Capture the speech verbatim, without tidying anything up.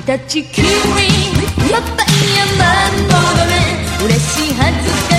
た地球にパパイヤマンボロね嬉しい恥ずか